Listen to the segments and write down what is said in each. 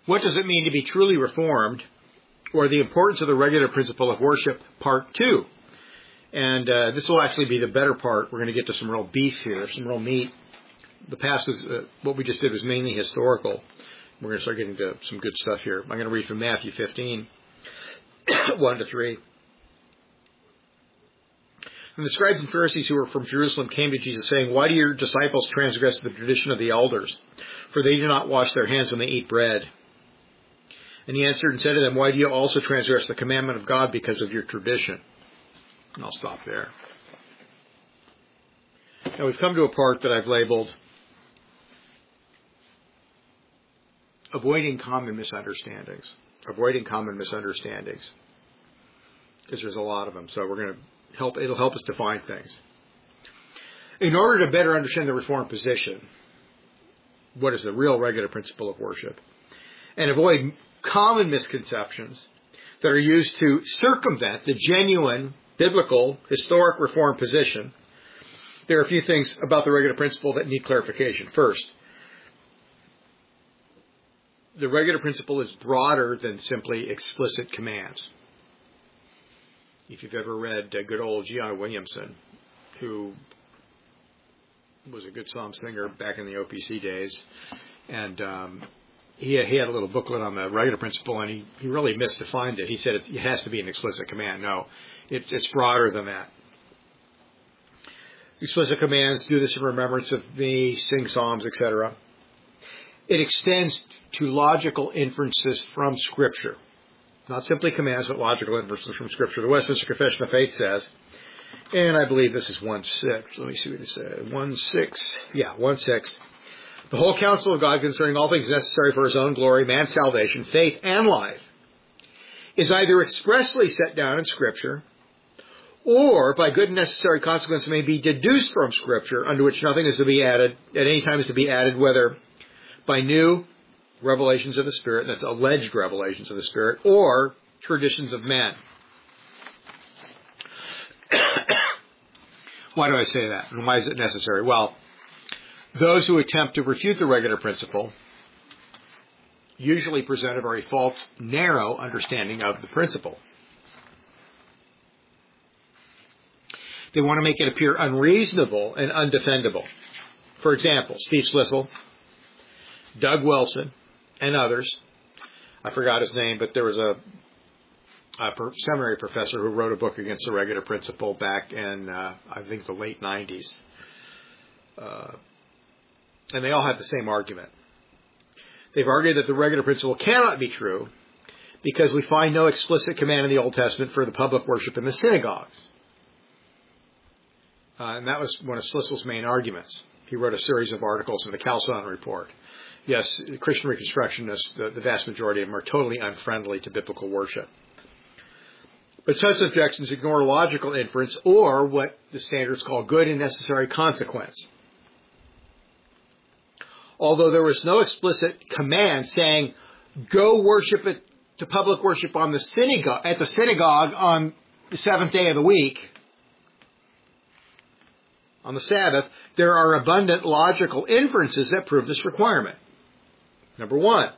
What does it mean to be truly Reformed, or the importance of the regular principle of worship, part 2. And this will actually be the better part. We're going to get to some real beef here, some real meat. The past was, what we just did was mainly historical. We're going to start getting to some good stuff here. I'm going to read from Matthew 15, 1 to 3. And the scribes and Pharisees who were from Jerusalem came to Jesus, saying, "Why do your disciples transgress the tradition of the elders? For they do not wash their hands when they eat bread." And he answered and said to them, "Why do you also transgress the commandment of God because of your tradition?" And I'll stop there. Now we've come to a part that I've labeled avoiding common misunderstandings. Avoiding common misunderstandings. Because there's a lot of them. So we're going to it'll help us define things. In order to better understand the Reformed position, what is the real regular principle of worship, and avoid common misconceptions that are used to circumvent the genuine, biblical, historic Reformed position, there are a few things about the regular principle that need clarification. First, the regular principle is broader than simply explicit commands. If you've ever read good old Gianna Williamson, who was a good psalm singer back in the OPC days, and he had a little booklet on the regular principle, and he really misdefined it. He said it has to be an explicit command. No, it's broader than that. Explicit commands: do this in remembrance of me, sing psalms, etc. It extends to logical inferences from Scripture. Not simply commands, but logical inferences from Scripture. The Westminster Confession of Faith says, and I believe this is 1:6. Let me see what it says. 1:6. Yeah, 1:6. The whole counsel of God concerning all things necessary for his own glory, man's salvation, faith, and life is either expressly set down in Scripture, or by good and necessary consequence may be deduced from Scripture, unto which nothing is to be added, at any time is to be added, whether by new revelations of the Spirit, that's alleged revelations of the Spirit, or traditions of men. Why do I say that? And why is it necessary? Well, those who attempt to refute the regular principle usually present a very false, narrow understanding of the principle. They want to make it appear unreasonable and undefendable. For example, Steve Slissel, Doug Wilson, and others. I forgot his name, but there was a seminary professor who wrote a book against the regular principle back in, I think, the late 90s. And they all had the same argument. They've argued that the regular principle cannot be true because we find no explicit command in the Old Testament for the public worship in the synagogues. And that was one of Slissel's main arguments. He wrote a series of articles in the Chalcedon Report. Yes, Christian Reconstructionists, the vast majority of them, are totally unfriendly to biblical worship. But such objections ignore logical inference or what the standards call good and necessary consequence. Although there was no explicit command saying, go worship to public worship at the synagogue on the seventh day of the week, on the Sabbath, there are abundant logical inferences that prove this requirement. Number one,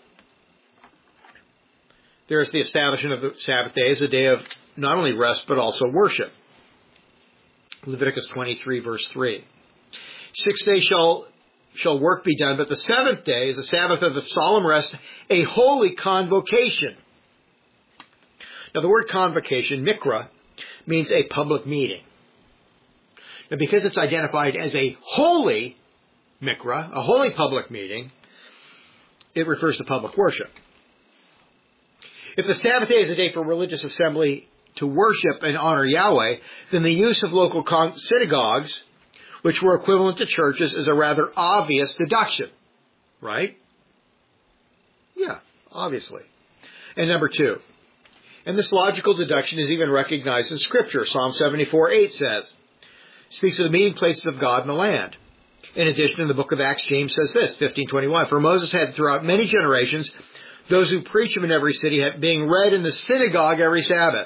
there is the establishment of the Sabbath day as a day of not only rest, but also worship. Leviticus 23, verse 3. 6 days shall work be done, but the seventh day is the Sabbath of the solemn rest, a holy convocation. Now, the word convocation, mikra, means a public meeting. And because it's identified as a holy mikra, a holy public meeting, it refers to public worship. If the Sabbath day is a day for religious assembly to worship and honor Yahweh, then the use of local synagogues, which were equivalent to churches, is a rather obvious deduction. Right? Yeah, obviously. And number two, and this logical deduction is even recognized in Scripture. Psalm 74:8 says, speaks of the meeting places of God in the land. In addition, in the book of Acts, James says this, 15:21, for Moses had throughout many generations those who preach him in every city, being read in the synagogue every Sabbath.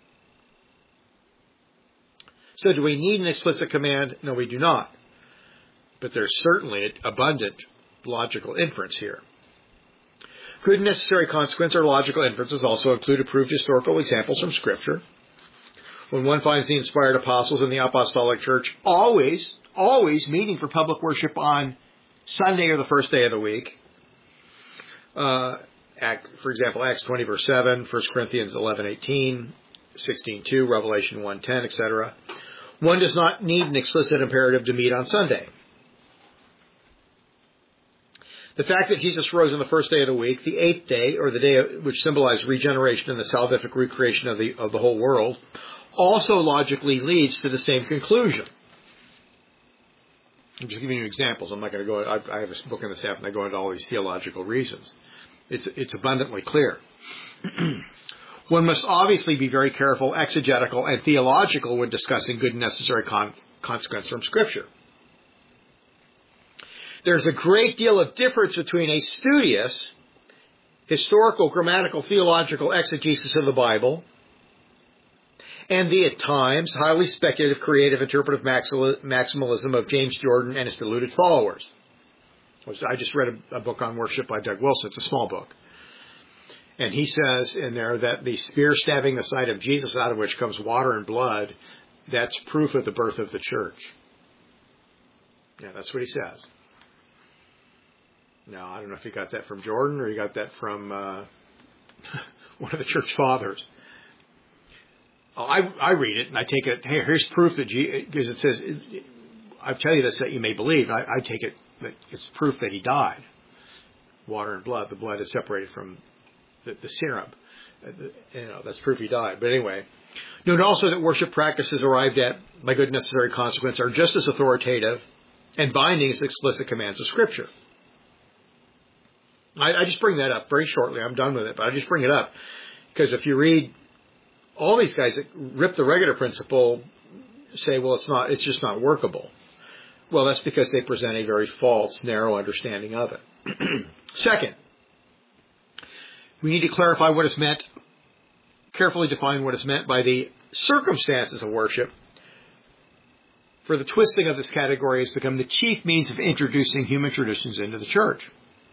So do we need an explicit command? No, we do not. But there's certainly abundant logical inference here. Good and necessary consequence or logical inferences also include approved historical examples from Scripture. When one finds the inspired apostles in the apostolic church always meeting for public worship on Sunday or the first day of the week, for example, Acts 20 verse 7, 1 Corinthians 11:18, 16:2, Revelation 1:10, etc., one does not need an explicit imperative to meet on Sunday. The fact that Jesus rose on the first day of the week, the eighth day, or the day which symbolized regeneration and the salvific recreation of the whole world, also logically leads to the same conclusion. I'm just giving you examples. I'm not going to go. I have a book on this app, and I go into all these theological reasons. It's abundantly clear. One must obviously be very careful, exegetical, and theological when discussing good and necessary consequence from Scripture. There's a great deal of difference between a studious, historical, grammatical, theological exegesis of the Bible and the, at times, highly speculative, creative, interpretive maximalism of James Jordan and his deluded followers. I just read a book on worship by Doug Wilson. It's a small book. And he says in there that the spear stabbing the side of Jesus, out of which comes water and blood, that's proof of the birth of the church. Yeah, that's what he says. Now, I don't know if he got that from Jordan or he got that from one of the church fathers. I read it and I take it, hey, here's proof that because it says, I tell you this that you may believe. I take it that it's proof that he died. Water and blood. The blood is separated from the serum. That's proof he died. But anyway, note also that worship practices arrived at by good necessary consequence are just as authoritative and binding as explicit commands of Scripture. I just bring that up very shortly. I'm done with it, but I just bring it up because if you read all these guys that rip the regular principle, say, well, it's just not workable. Well, that's because they present a very false, narrow understanding of it. Second, we need to clarify what is meant, carefully define what is meant by the circumstances of worship. For the twisting of this category has become the chief means of introducing human traditions into the church.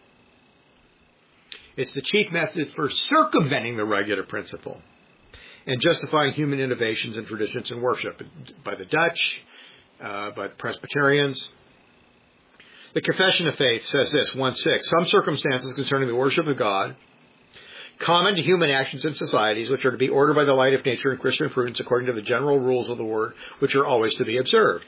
It's the chief method for circumventing the regular principle and justifying human innovations and traditions in worship by the Dutch, by the Presbyterians. The Confession of Faith says this, 1:6, some circumstances concerning the worship of God, common to human actions and societies, which are to be ordered by the light of nature and Christian prudence according to the general rules of the Word, which are always to be observed.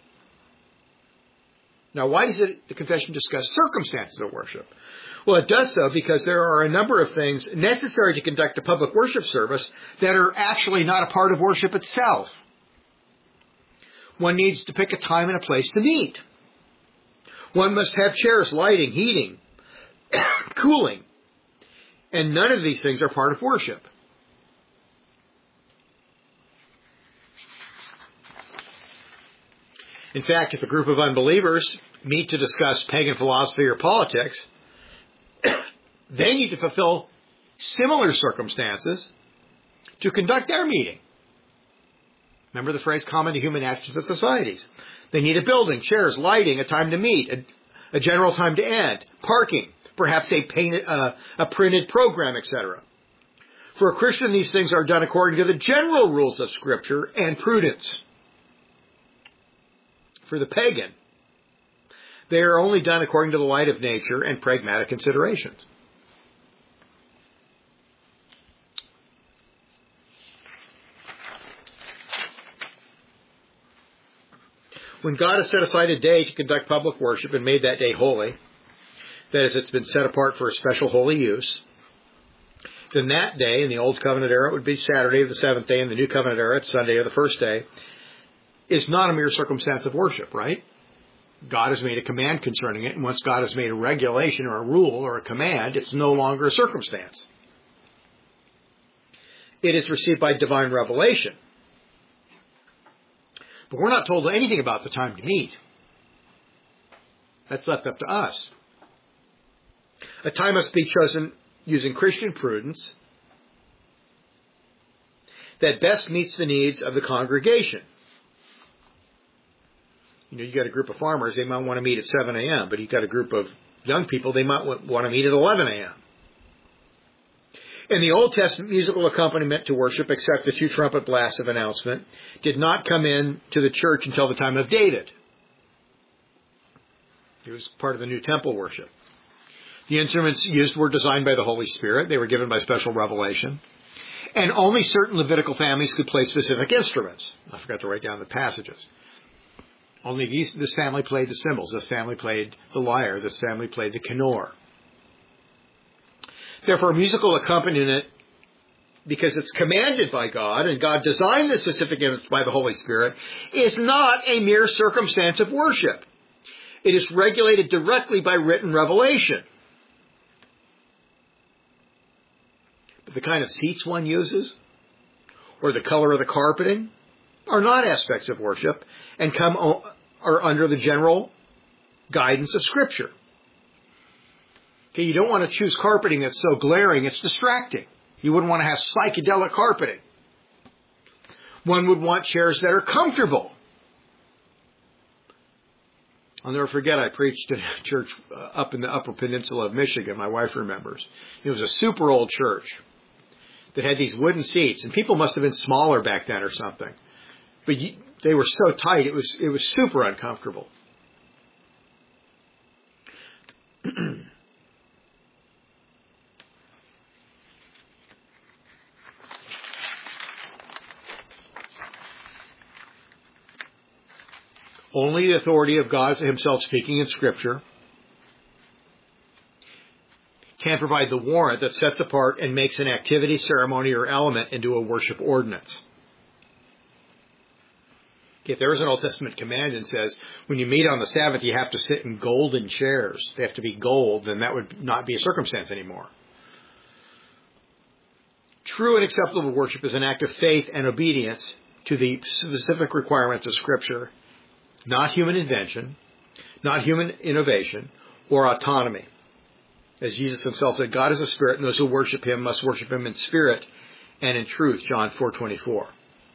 Now, why does the Confession discuss circumstances of worship? Well, it does so because there are a number of things necessary to conduct a public worship service that are actually not a part of worship itself. One needs to pick a time and a place to meet. One must have chairs, lighting, heating, cooling. And none of these things are part of worship. In fact, if a group of unbelievers meet to discuss pagan philosophy or politics, they need to fulfill similar circumstances to conduct their meeting. Remember the phrase common to human actions and societies. They need a building, chairs, lighting, a time to meet, a general time to end, parking, perhaps a printed program, etc. For a Christian, these things are done according to the general rules of Scripture and prudence. For the pagan, they are only done according to the light of nature and pragmatic considerations. When God has set aside a day to conduct public worship and made that day holy, that is, it's been set apart for a special holy use, then that day, in the Old Covenant era, it would be Saturday of the seventh day, in the New Covenant era, it's Sunday of the first day, is not a mere circumstance of worship, right? God has made a command concerning it, and once God has made a regulation or a rule or a command, it's no longer a circumstance. It is received by divine revelation. But we're not told anything about the time to meet. That's left up to us. A time must be chosen using Christian prudence that best meets the needs of the congregation. You got a group of farmers, they might want to meet at 7 a.m., but you've got a group of young people, they might want to meet at 11 a.m. In the Old Testament, musical accompaniment to worship, except the 2 trumpet blasts of announcement, did not come in to the church until the time of David. It was part of the new temple worship. The instruments used were designed by the Holy Spirit. They were given by special revelation. And only certain Levitical families could play specific instruments. I forgot to write down the passages. Only this family played the cymbals. This family played the lyre. This family played the kinnor. Therefore, musical accompaniment, because it's commanded by God, and God designed the specific instruments by the Holy Spirit, is not a mere circumstance of worship. It is regulated directly by written revelation. But the kind of seats one uses, or the color of the carpeting, are not aspects of worship, and are under the general guidance of Scripture. Okay, you don't want to choose carpeting that's so glaring it's distracting. You wouldn't want to have psychedelic carpeting. One would want chairs that are comfortable. I'll never forget, I preached at a church up in the Upper Peninsula of Michigan. My wife remembers. It was a super old church that had these wooden seats, and people must have been smaller back then or something. But they were so tight, it was super uncomfortable. Only the authority of God himself speaking in Scripture can provide the warrant that sets apart and makes an activity, ceremony, or element into a worship ordinance. If there is an Old Testament command and says, when you meet on the Sabbath, you have to sit in golden chairs, they have to be gold, then that would not be a circumstance anymore. True and acceptable worship is an act of faith and obedience to the specific requirements of Scripture, not human invention, not human innovation, or autonomy. As Jesus himself said, God is a spirit, and those who worship him must worship him in spirit and in truth, John 4:24.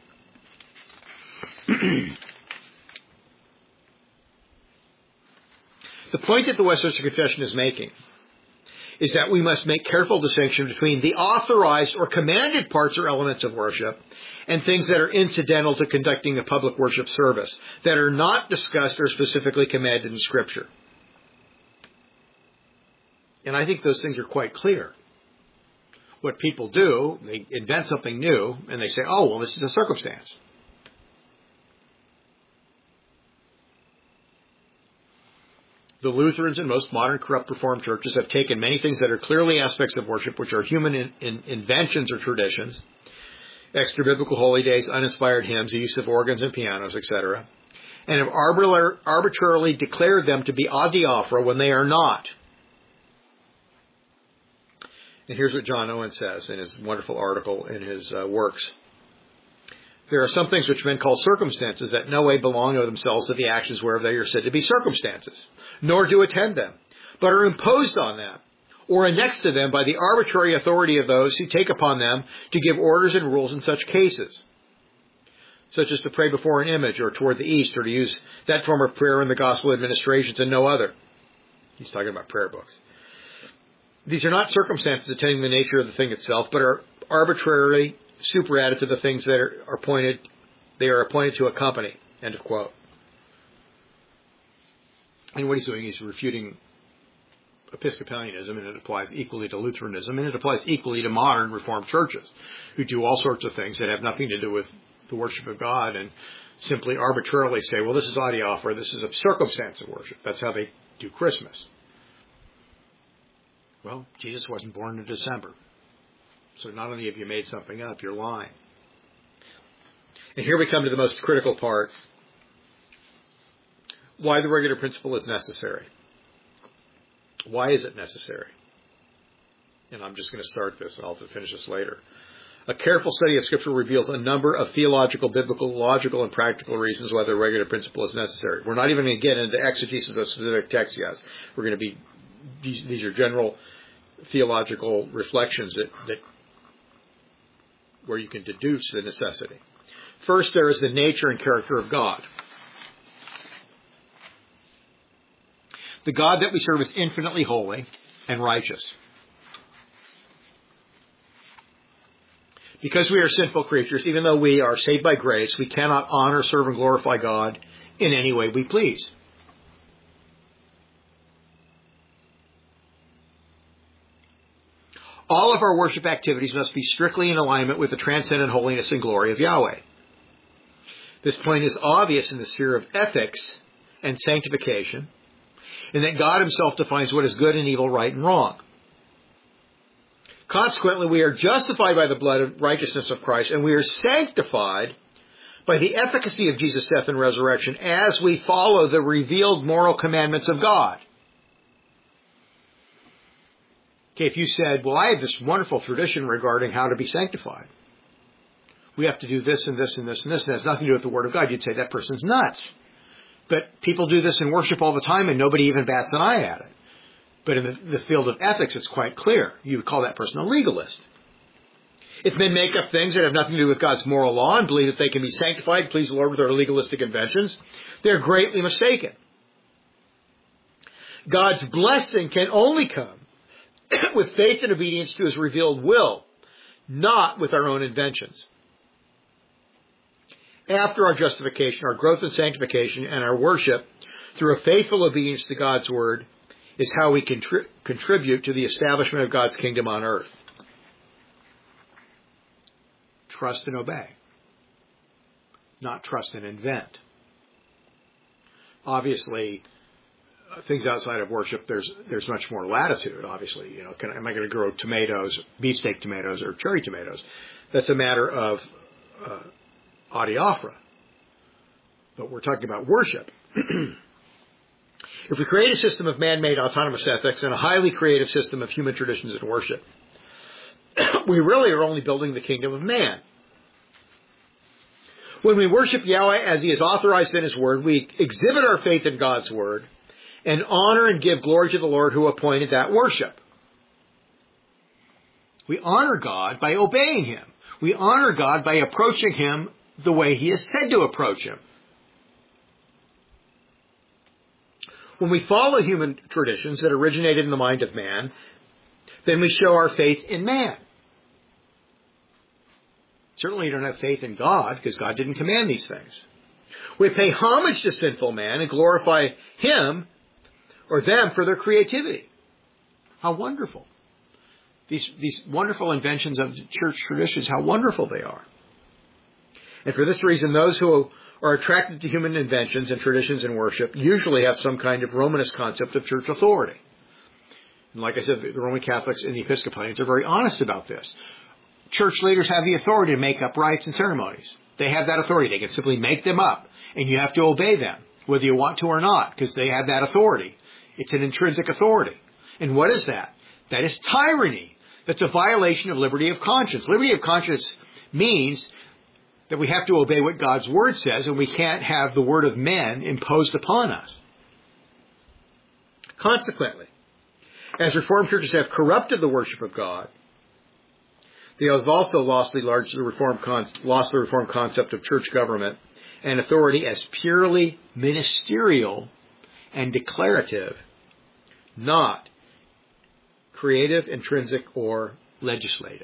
The point that the Westminster Confession is making is that we must make careful distinction between the authorized or commanded parts or elements of worship and things that are incidental to conducting a public worship service, that are not discussed or specifically commanded in Scripture. And I think those things are quite clear. What people do, they invent something new, and they say, oh, well, this is a circumstance. The Lutherans and most modern corrupt Reformed churches have taken many things that are clearly aspects of worship, which are human inventions or traditions, extra-biblical holy days, uninspired hymns, the use of organs and pianos, etc., and have arbitrarily declared them to be adiaphora when they are not. And here's what John Owen says in his wonderful article in his works. There are some things which men call circumstances that no way belong of themselves to the actions whereof they are said to be circumstances, nor do attend them, but are imposed on them, or annexed to them by the arbitrary authority of those who take upon them to give orders and rules in such cases, such as to pray before an image or toward the east, or to use that form of prayer in the gospel administrations and no other. He's talking about prayer books. These are not circumstances attending the nature of the thing itself, but are arbitrarily superadded to the things that are appointed to accompany. End of quote. And what he's doing is refuting Episcopalianism, and it applies equally to Lutheranism, and it applies equally to modern Reformed churches who do all sorts of things that have nothing to do with the worship of God and simply arbitrarily say, well, this is adiaphora, this is a circumstance of worship. That's how they do Christmas. Well, Jesus wasn't born in December. So not only have you made something up, you're lying. And here we come to the most critical part. Why the regular principle is necessary. Why is it necessary? And I'm just going to start this, and I'll finish this later. A careful study of Scripture reveals a number of theological, biblical, logical, and practical reasons why the regular principle is necessary. We're not even going to get into exegesis of specific texts yet. We're going to be, these are general theological reflections that where you can deduce the necessity. First, there is the nature and character of God. The God that we serve is infinitely holy and righteous. Because we are sinful creatures, even though we are saved by grace, we cannot honor, serve, and glorify God in any way we please. All of our worship activities must be strictly in alignment with the transcendent holiness and glory of Yahweh. This point is obvious in the sphere of ethics and sanctification, in that God himself defines what is good and evil, right and wrong. Consequently, we are justified by the blood and righteousness of Christ, and we are sanctified by the efficacy of Jesus' death and resurrection as we follow the revealed moral commandments of God. Okay, if you said, well, I have this wonderful tradition regarding how to be sanctified. We have to do this and this and this and this, and it has nothing to do with the Word of God. You'd say that person's nuts. But people do this in worship all the time, and nobody even bats an eye at it. But in the field of ethics, it's quite clear. You would call that person a legalist. If men make up things that have nothing to do with God's moral law and believe that they can be sanctified, please the Lord, with their legalistic inventions, they're greatly mistaken. God's blessing can only come with faith and obedience to his revealed will, not with our own inventions. After our justification, our growth in sanctification, and our worship through a faithful obedience to God's word is how we contribute to the establishment of God's kingdom on earth. Trust and obey, not trust and invent. Obviously, things outside of worship, there's much more latitude. Obviously, am I going to grow tomatoes, beefsteak tomatoes, or cherry tomatoes? That's a matter of adiaphora. But we're talking about worship. If we create a system of man-made autonomous ethics and a highly creative system of human traditions and worship, we really are only building the kingdom of man. When we worship Yahweh as he is authorized in his word, we exhibit our faith in God's word and honor and give glory to the Lord who appointed that worship. We honor God by obeying him. We honor God by approaching him the way he is said to approach him. When we follow human traditions that originated in the mind of man, then we show our faith in man. Certainly you don't have faith in God because God didn't command these things. We pay homage to sinful man and glorify him or them for their creativity. How wonderful. These wonderful inventions of church traditions, how wonderful they are. And for this reason, those who are attracted to human inventions and traditions in worship usually have some kind of Romanist concept of church authority. And like I said, the Roman Catholics and the Episcopalians are very honest about this. Church leaders have the authority to make up rites and ceremonies. They have that authority. They can simply make them up, and you have to obey them, whether you want to or not, because they have that authority. It's an intrinsic authority. And what is that? That is tyranny. That's a violation of liberty of conscience. Liberty of conscience means that we have to obey what God's word says, and we can't have the word of men imposed upon us. Consequently, as Reformed churches have corrupted the worship of God, they have also lost the Reformed concept of church government and authority as purely ministerial and declarative, not creative, intrinsic, or legislative.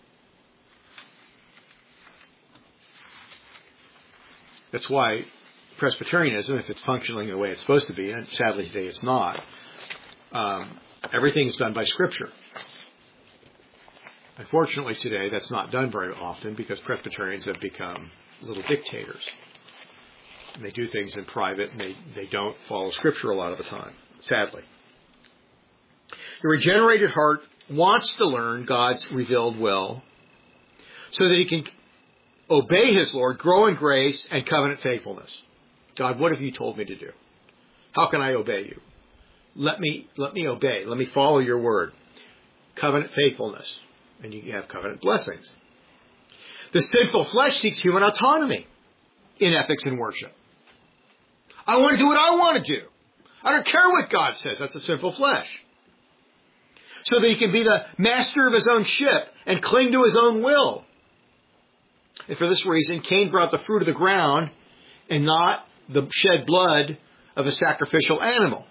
That's why Presbyterianism, if it's functioning the way it's supposed to be, and sadly today it's not, everything's done by Scripture. Unfortunately today that's not done very often because Presbyterians have become little dictators. And they do things in private and they don't follow Scripture a lot of the time, sadly. The regenerated heart wants to learn God's revealed will so that he can obey his Lord, grow in grace and covenant faithfulness. God, what have you told me to do? How can I obey you? Let me obey. Let me follow your word. Covenant faithfulness. And you have covenant blessings. The sinful flesh seeks human autonomy in ethics and worship. I want to do what I want to do. I don't care what God says. That's the sinful flesh. So that he can be the master of his own ship and cling to his own will. And for this reason, Cain brought the fruit of the ground and not the shed blood of a sacrificial animal.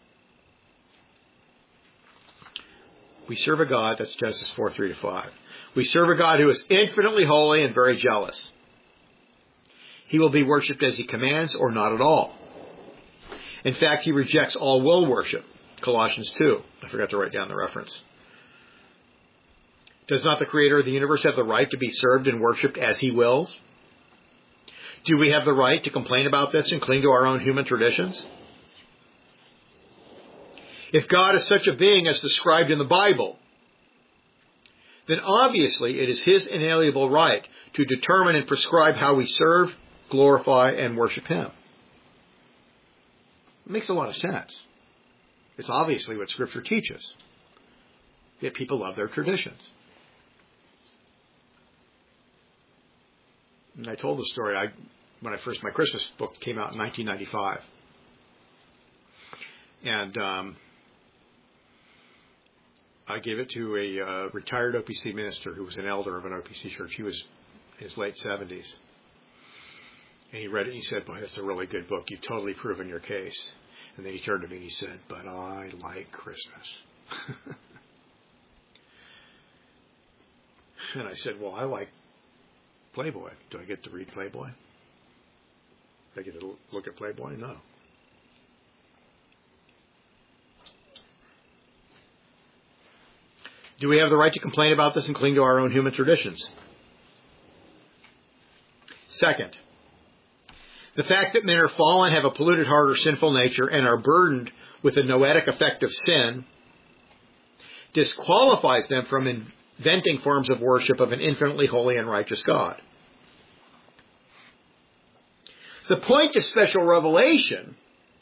We serve a God, that's Genesis 4:3-5, We serve a God who is infinitely holy and very jealous. He will be worshipped as he commands or not at all. In fact, he rejects all will worship. Colossians 2. I forgot to write down the reference. Does not the Creator of the universe have the right to be served and worshipped as he wills? Do we have the right to complain about this and cling to our own human traditions? If God is such a being as described in the Bible, then obviously it is his inalienable right to determine and prescribe how we serve, glorify, and worship him. It makes a lot of sense. It's obviously what Scripture teaches. Yet people love their traditions. And I told the story when my Christmas book came out in 1995. And I gave it to a retired OPC minister who was an elder of an OPC church. He was in his late 70s. And he read it and he said, "Boy, that's a really good book. You've totally proven your case." And then he turned to me and he said, "But I like Christmas." And I said, "Well, I like Playboy. Do I get to read Playboy? Do I get to look at Playboy? No." Do we have the right to complain about this and cling to our own human traditions? Second, the fact that men are fallen, have a polluted heart or sinful nature, and are burdened with the noetic effect of sin disqualifies them from inventing forms of worship of an infinitely holy and righteous God. The point of special revelation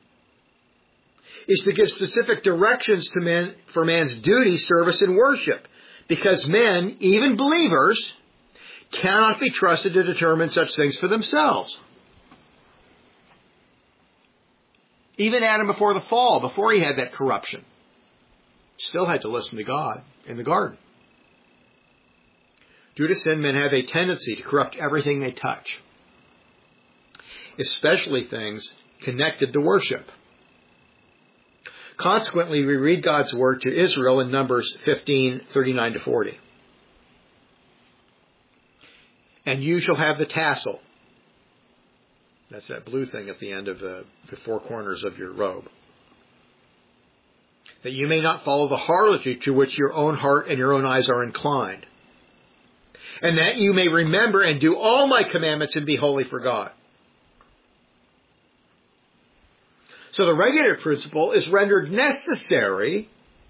is to give specific directions to men for man's duty, service, and worship, because men, even believers, cannot be trusted to determine such things for themselves. Even Adam before the fall, before he had that corruption, still had to listen to God in the garden. Due to sin, men have a tendency to corrupt everything they touch, especially things connected to worship. Consequently, we read God's word to Israel in Numbers 15:39-40. "And you shall have the tassel." That's that blue thing at the end of the four corners of your robe. "That you may not follow the harlotry to which your own heart and your own eyes are inclined. And that you may remember and do all my commandments and be holy for God." So the regulative principle is rendered necessary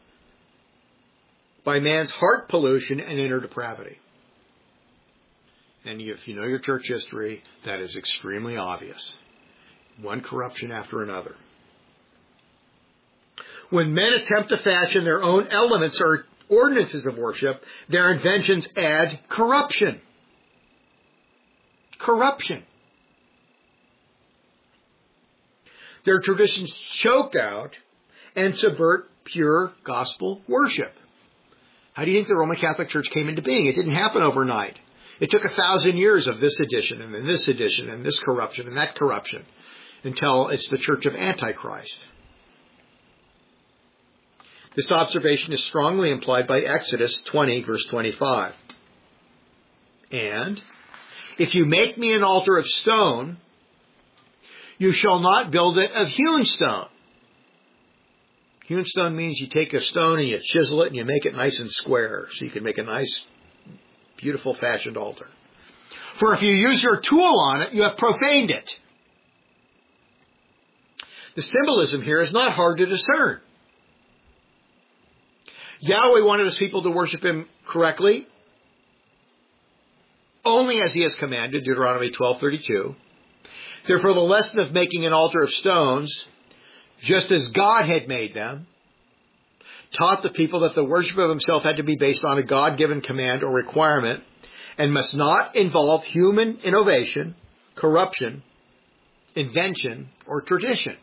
by man's heart pollution and inner depravity. And if you know your church history, that is extremely obvious. One corruption after another. When men attempt to fashion their own elements or ordinances of worship, their inventions add corruption. Corruption. Their traditions choke out and subvert pure gospel worship. How do you think the Roman Catholic Church came into being? It didn't happen overnight. It took 1,000 years of this edition and then this edition and this corruption and that corruption until it's the Church of Antichrist. This observation is strongly implied by Exodus 20, verse 25. "And if you make me an altar of stone, you shall not build it of hewn stone." Hewn stone means you take a stone and you chisel it and you make it nice and square so you can make a nice, beautiful fashioned altar. "For if you use your tool on it, you have profaned it." The symbolism here is not hard to discern. Yahweh wanted his people to worship him correctly, only as he has commanded, Deuteronomy 12:32. Therefore, the lesson of making an altar of stones, just as God had made them, taught the people that the worship of himself had to be based on a God-given command or requirement and must not involve human innovation, corruption, invention, or tradition.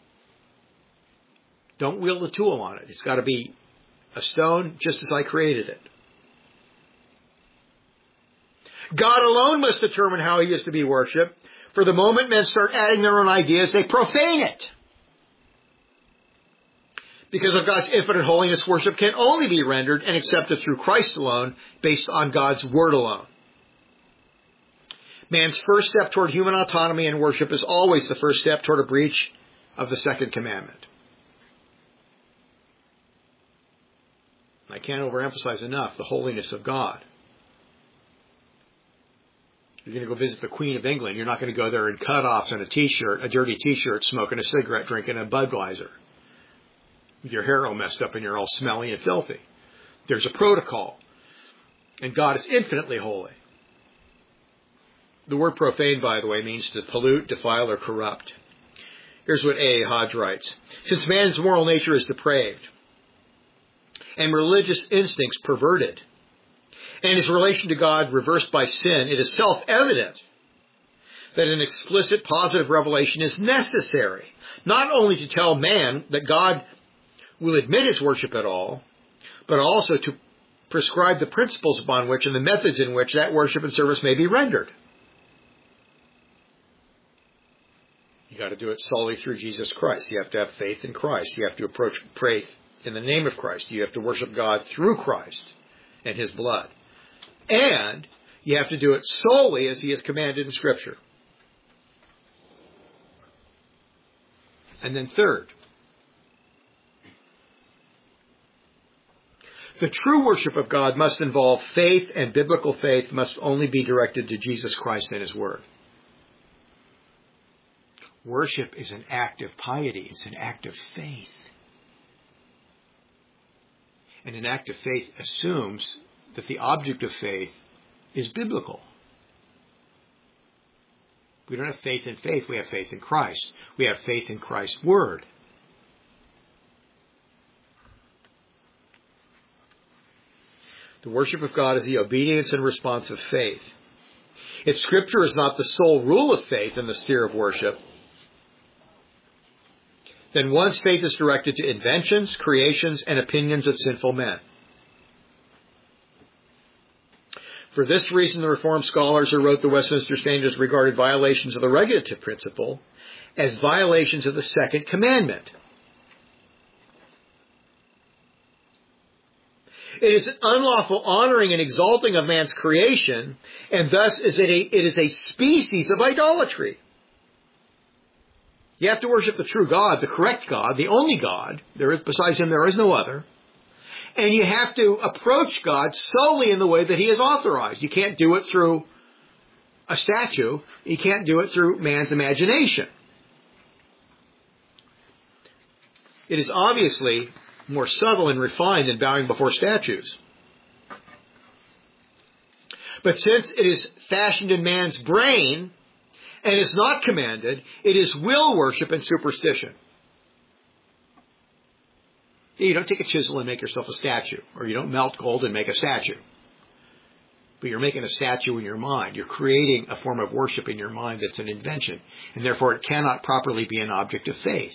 Don't wield a tool on it. It's got to be a stone just as I created it. God alone must determine how he is to be worshipped. For the moment men start adding their own ideas, they profane it. Because of God's infinite holiness, worship can only be rendered and accepted through Christ alone, based on God's word alone. Man's first step toward human autonomy and worship is always the first step toward a breach of the second commandment. I can't overemphasize enough the holiness of God. You're going to go visit the Queen of England. You're not going to go there in cutoffs and a t-shirt, a dirty t-shirt, smoking a cigarette, drinking a Budweiser, with your hair all messed up and you're all smelly and filthy. There's a protocol. And God is infinitely holy. The word profane, by the way, means to pollute, defile, or corrupt. Here's what A. Hodge writes. Since man's moral nature is depraved and religious instincts perverted, and his relation to God reversed by sin, it is self-evident that an explicit positive revelation is necessary, not only to tell man that God will admit his worship at all, but also to prescribe the principles upon which and the methods in which that worship and service may be rendered. You got to do it solely through Jesus Christ. You have to have faith in Christ. You have to pray in the name of Christ. You have to worship God through Christ and his blood. And you have to do it solely as he has commanded in Scripture. And then third, the true worship of God must involve faith, and biblical faith must only be directed to Jesus Christ and his word. Worship is an act of piety. It's an act of faith. And an act of faith assumes that the object of faith is biblical. We don't have faith in faith. We have faith in Christ. We have faith in Christ's word. The worship of God is the obedience and response of faith. If Scripture is not the sole rule of faith in the sphere of worship, then one's faith is directed to inventions, creations, and opinions of sinful men. For this reason, the Reformed scholars who wrote the Westminster Standards regarded violations of the regulative principle as violations of the second commandment. It is an unlawful honoring and exalting of man's creation, and thus it is a species of idolatry. You have to worship the true God, the correct God, the only God. Besides him, there is no other. And you have to approach God solely in the way that he has authorized. You can't do it through a statue. You can't do it through man's imagination. It is obviously more subtle and refined than bowing before statues. But since it is fashioned in man's brain and is not commanded, it is will worship and superstition. You don't take a chisel and make yourself a statue, or you don't melt gold and make a statue. But you're making a statue in your mind. You're creating a form of worship in your mind that's an invention, and therefore it cannot properly be an object of faith.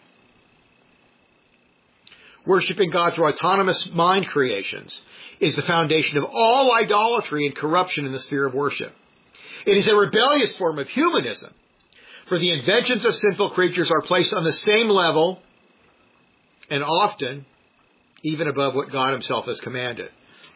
Worshipping God through autonomous mind creations is the foundation of all idolatry and corruption in the sphere of worship. It is a rebellious form of humanism, for the inventions of sinful creatures are placed on the same level and often even above what God himself has commanded.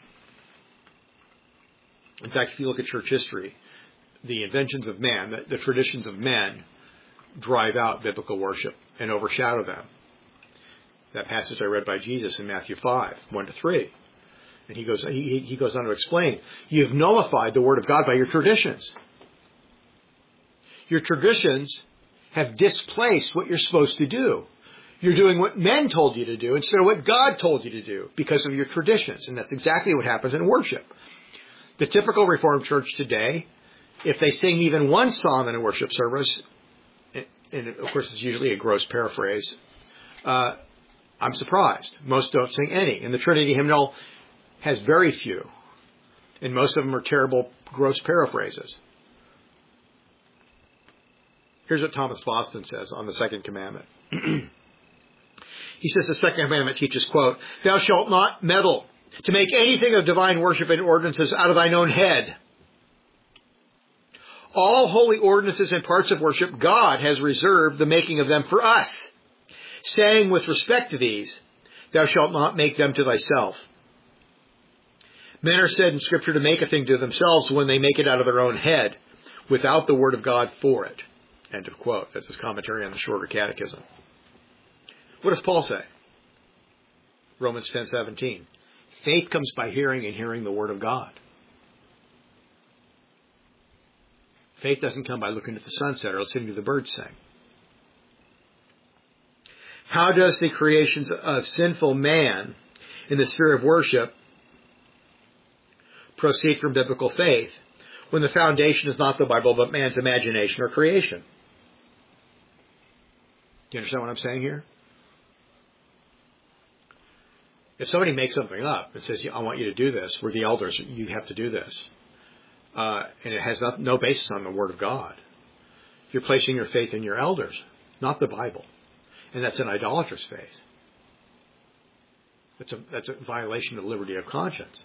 In fact, if you look at church history, the inventions of man, the traditions of men, drive out biblical worship and overshadow them. That passage I read by Jesus in Matthew 5, 1-3. And he goes on to explain, you've nullified the word of God by your traditions. Your traditions have displaced what you're supposed to do. You're doing what men told you to do instead of what God told you to do because of your traditions. And that's exactly what happens in worship. The typical Reformed church today, if they sing even one psalm in a worship service, and of course it's usually a gross paraphrase, I'm surprised. Most don't sing any. And the Trinity hymnal has very few. And most of them are terrible, gross paraphrases. Here's what Thomas Boston says on the second commandment. He says the second commandment teaches, quote, "Thou shalt not meddle to make anything of divine worship and ordinances out of thine own head. All holy ordinances and parts of worship, God has reserved the making of them for us, saying with respect to these, Thou shalt not make them to thyself. Men are said in Scripture to make a thing to themselves when they make it out of their own head, without the word of God for it. End of quote. That's his commentary on the Shorter Catechism. What does Paul say? Romans 10:17. Faith comes by hearing, and hearing the word of God. Faith doesn't come by looking at the sunset or listening to the birds sing. How does the creations of sinful man in the sphere of worship proceed from biblical faith when the foundation is not the Bible but man's imagination or creation? Do you understand what I'm saying here? If somebody makes something up and says, I want you to do this, we're the elders, you have to do this, and it has no basis on the Word of God, you're placing your faith in your elders, not the Bible. And that's an idolatrous faith. That's a violation of liberty of conscience.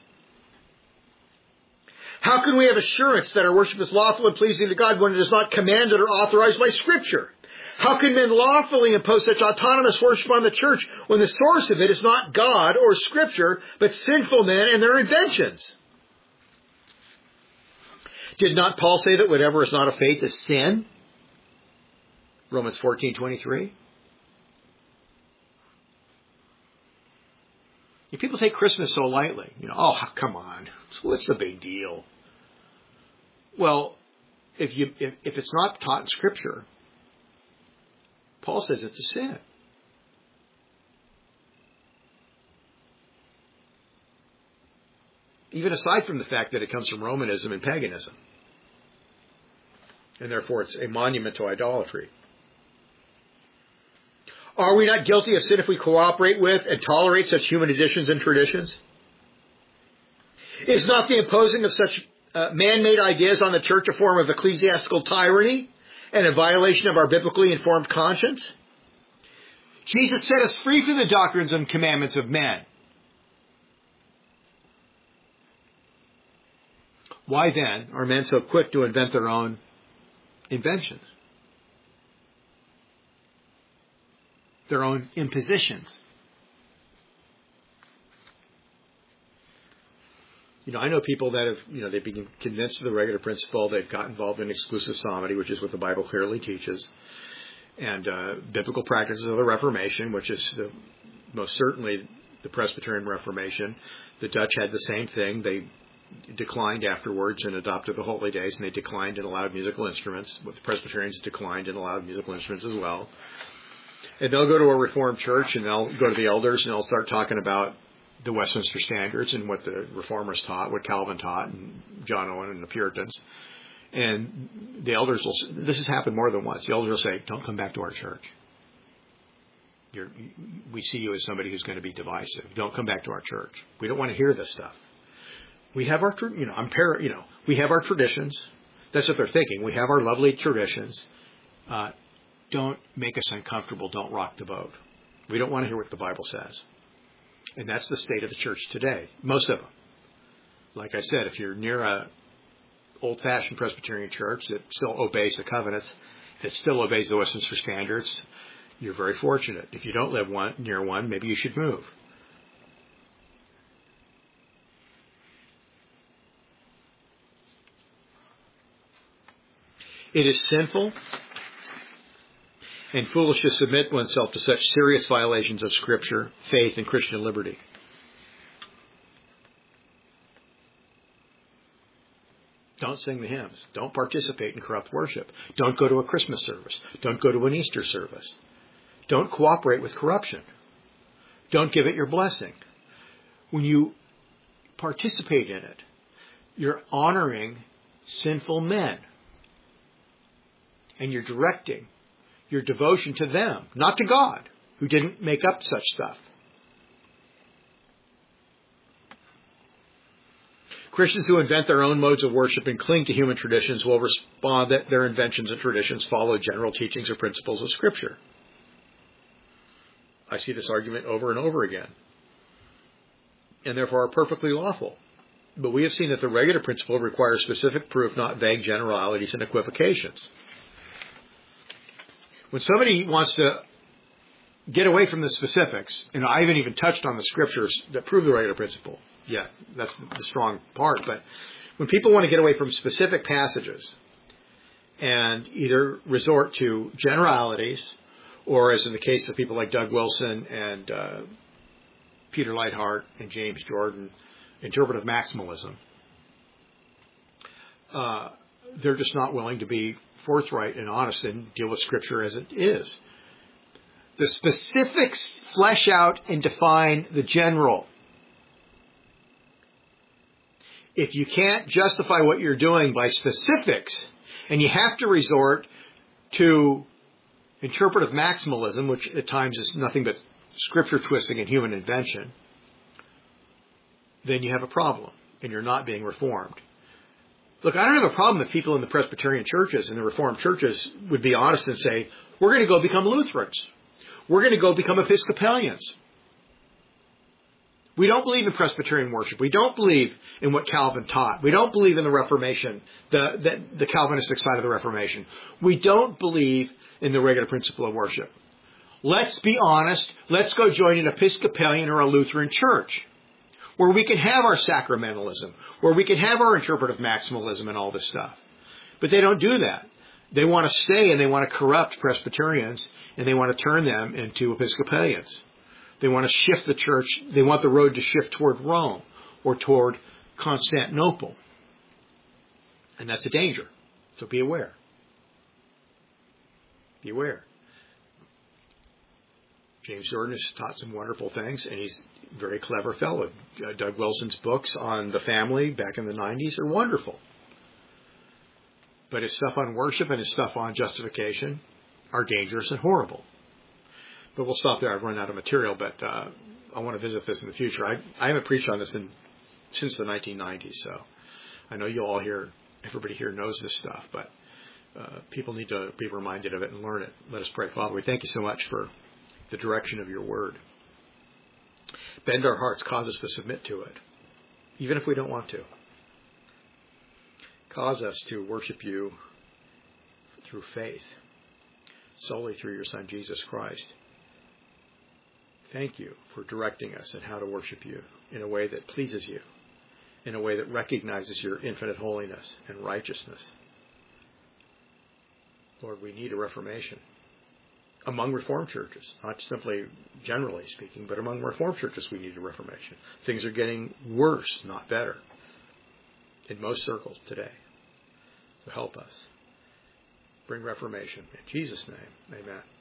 How can we have assurance that our worship is lawful and pleasing to God when it is not commanded or authorized by Scripture? How can men lawfully impose such autonomous worship on the church when the source of it is not God or Scripture, but sinful men and their inventions? Did not Paul say that whatever is not of faith is sin? Romans 14:23. People take Christmas so lightly. Oh, come on. What's the big deal? Well, if it's not taught in Scripture, Paul says it's a sin. Even aside from the fact that it comes from Romanism and paganism. And therefore it's a monument to idolatry. Are we not guilty of sin if we cooperate with and tolerate such human additions and traditions? Is not the imposing of such man-made ideas on the church a form of ecclesiastical tyranny and a violation of our biblically informed conscience? Jesus set us free from the doctrines and commandments of men. Why then are men so quick to invent their own inventions? Their own impositions. I know people that have, they've been convinced of the regular principle. They've got involved in exclusive psalmody, which is what the Bible clearly teaches, and biblical practices of the Reformation, which is most certainly the Presbyterian Reformation. The Dutch had the same thing. They declined afterwards and adopted the Holy Days, and they declined and allowed musical instruments. The Presbyterians declined and allowed musical instruments as well. And they'll go to a Reformed church, and they'll go to the elders, and they'll start talking about the Westminster Standards and what the Reformers taught, what Calvin taught, and John Owen and the Puritans. And the elders this has happened more than once. The elders will say, don't come back to our church. We see you as somebody who's going to be divisive. Don't come back to our church. We don't want to hear this stuff. We have our, we have our traditions. That's what they're thinking. We have our lovely traditions. Don't make us uncomfortable. Don't rock the boat. We don't want to hear what the Bible says. And that's the state of the church today. Most of them. Like I said, if you're near a old-fashioned Presbyterian church that still obeys the covenants, that still obeys the Westminster Standards, you're very fortunate. If you don't live near one, maybe you should move. It is sinful and foolish to submit oneself to such serious violations of Scripture, faith, and Christian liberty. Don't sing the hymns. Don't participate in corrupt worship. Don't go to a Christmas service. Don't go to an Easter service. Don't cooperate with corruption. Don't give it your blessing. When you participate in it, you're honoring sinful men. And you're directing your devotion to them, not to God, who didn't make up such stuff. Christians who invent their own modes of worship and cling to human traditions will respond that their inventions and traditions follow general teachings or principles of Scripture. I see this argument over and over again, and therefore are perfectly lawful. But we have seen that the regular principle requires specific proof, not vague generalities and equivocations. When somebody wants to get away from the specifics, and I haven't even touched on the scriptures that prove the regular principle yet. That's the strong part. But when people want to get away from specific passages and either resort to generalities, or as in the case of people like Doug Wilson and Peter Leithart and James Jordan, interpretive maximalism, they're just not willing to be forthright and honest and deal with Scripture as it is. The specifics flesh out and define the general. If you can't justify what you're doing by specifics, and you have to resort to interpretive maximalism, which at times is nothing but Scripture twisting and human invention, then you have a problem, and you're not being reformed. Look, I don't have a problem if people in the Presbyterian churches and the Reformed churches would be honest and say, we're going to go become Lutherans. We're going to go become Episcopalians. We don't believe in Presbyterian worship. We don't believe in what Calvin taught. We don't believe in the Reformation, the Calvinistic side of the Reformation. We don't believe in the regular principle of worship. Let's be honest. Let's go join an Episcopalian or a Lutheran church where we can have our sacramentalism, where we can have our interpretive maximalism and all this stuff. But they don't do that. They want to stay and they want to corrupt Presbyterians and they want to turn them into Episcopalians. They want to shift the church. They want the road to shift toward Rome or toward Constantinople. And that's a danger. So be aware. Be aware. James Jordan has taught some wonderful things, and he's a very clever fellow. Doug Wilson's books on the family back in the 90s are wonderful. But his stuff on worship and his stuff on justification are dangerous and horrible. But we'll stop there. I've run out of material, but I want to visit this in the future. I haven't preached on this since the 1990s, so I know you all here, everybody here knows this stuff, but people need to be reminded of it and learn it. Let us pray. Father, we thank you so much for the direction of your word. Bend our hearts, cause us to submit to it, even if we don't want to. Cause us to worship you through faith, solely through your Son, Jesus Christ. Thank you for directing us in how to worship you in a way that pleases you, in a way that recognizes your infinite holiness and righteousness. Lord, we need a reformation among Reformed churches, not simply generally speaking, but among Reformed churches we need a reformation. Things are getting worse, not better, in most circles today. So help us. Bring reformation. In Jesus' name, amen.